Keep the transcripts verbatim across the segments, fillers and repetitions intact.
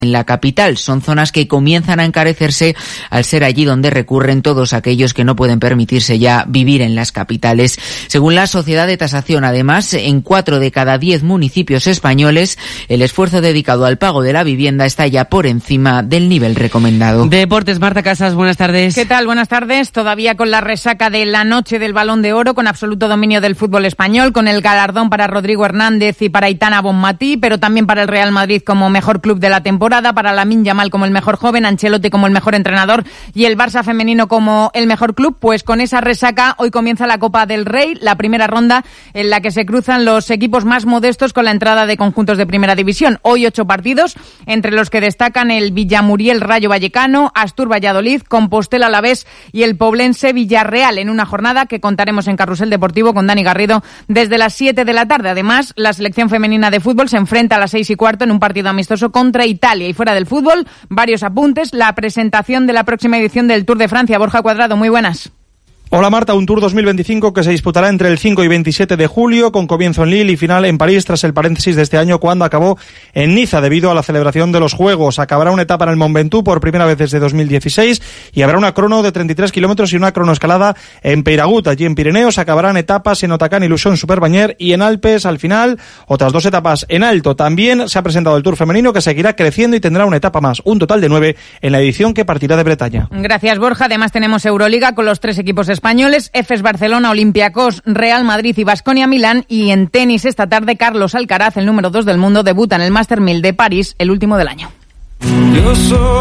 en la capital. Son zonas que comienzan a encarecerse al ser allí donde recurren todos aquellos que no pueden permitirse ya vivir en las capitales. Según la Sociedad de Tasación, además, en cuatro de cada diez municipios españoles, el esfuerzo dedicado al pago de la vivienda está ya por encima del nivel recomendado. Deportes, Marta Casas, buenas tardes. ¿Qué tal? Buenas tardes. Todavía con la resaca de la noche del Balón de Oro, con absoluto dominio del fútbol español, con el galardón para Rodrigo Hernández y para Aitana Bonmatí, pero también para el Real Madrid como mejor club de la temporada, para Lamine Yamal como el mejor joven, Ancelotti como el mejor entrenador y el Barça femenino como el mejor club. Pues con esa resaca hoy comienza la Copa del Rey, la primera ronda en la que se cruzan los equipos más modestos con la entrada de conjuntos de primera división. Hoy ocho partidos, entre los que destacan el Villamuriel Rayo Vallecano, Astur Valladolid, Compostela Alavés y el Poblense Villarreal, en una jornada que contaremos en Carrusel Deportivo con Dani Garrido desde las siete de la tarde. Además, la selección femenina de fútbol se enfrenta a las seis y cuarto en un partido amistoso contra Italia. Y fuera del fútbol, varios apuntes. La presentación de la próxima edición del Tour de Francia. Borja Cuadrado, muy buenas. Hola Marta, un Tour dos mil veinticinco que se disputará entre el cinco y veintisiete de julio, con comienzo en Lille y final en París, tras el paréntesis de este año cuando acabó en Niza debido a la celebración de los Juegos. Acabará una etapa en el Mont Ventoux por primera vez desde dos mil dieciséis y habrá una crono de treinta y tres kilómetros y una cronoescalada en Peiragut. Allí en Pirineos acabarán etapas en Otakán, Ilusión, Superbañer, y en Alpes al final otras dos etapas en alto. También se ha presentado el Tour femenino, que seguirá creciendo y tendrá una etapa más, un total de nueve en la edición que partirá de Bretaña. Gracias, Borja. Además tenemos Euroliga con los tres equipos españoles, Efes Barcelona, Olympiacos, Real Madrid y Baskonia Milán. Y en tenis esta tarde, Carlos Alcaraz, el número dos del mundo, debuta en el Master mil de París, el último del año. Yo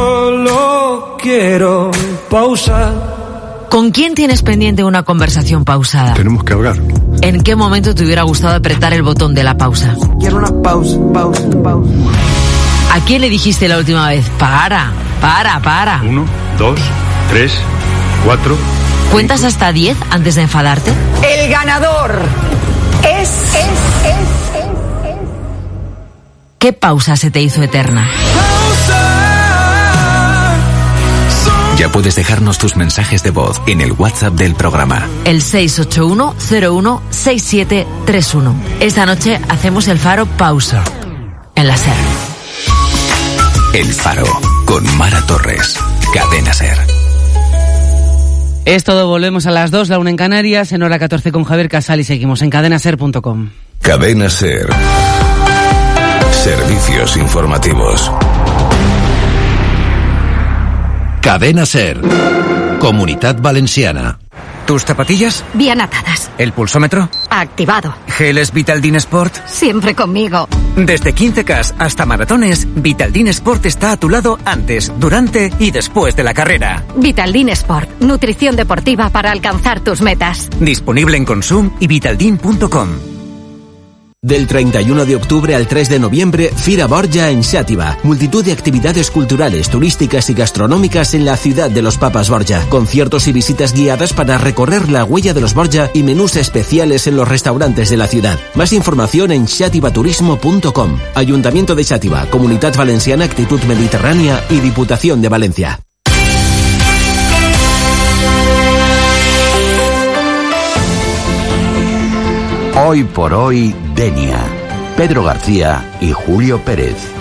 solo quiero pausar. ¿Con quién tienes pendiente una conversación pausada? Tenemos que hablar. ¿En qué momento te hubiera gustado apretar el botón de la pausa? Quiero una pausa, pausa, pausa. ¿A quién le dijiste la última vez? Para, para, para. Uno, dos, tres, cuatro... ¿Cuentas hasta diez antes de enfadarte? El ganador es, es, es, es, es. ¿Qué pausa se te hizo eterna? Ya puedes dejarnos tus mensajes de voz en el WhatsApp del programa. El seis ocho uno cero uno seis siete tres uno. Esta noche hacemos el Faro Pausa en la SER. El Faro con Mara Torres. Cadena SER. Es todo, volvemos a las dos, la una en Canarias, en hora catorce con Javier Casal y seguimos en cadena ser punto com. Cadena SER. Servicios informativos. Cadena SER. Comunitat Valenciana. ¿Tus zapatillas? Bien atadas. ¿El pulsómetro? Activado. ¿Geles Vitaldin Sport? Siempre conmigo. Desde quince K hasta maratones, Vitaldin Sport está a tu lado antes, durante y después de la carrera. Vitaldin Sport, nutrición deportiva para alcanzar tus metas. Disponible en Consum y vitaldin punto com. Del treinta y uno de octubre al tres de noviembre, Fira Borja en Xàtiva. Multitud de actividades culturales, turísticas y gastronómicas en la ciudad de los Papas Borja. Conciertos y visitas guiadas para recorrer la huella de los Borja y menús especiales en los restaurantes de la ciudad. Más información en xàtivaturismo punto com. Ayuntamiento de Xàtiva, Comunitat Valenciana, Actitud Mediterránea y Diputación de Valencia. Hoy por hoy, Denia, Pedro García y Julio Pérez.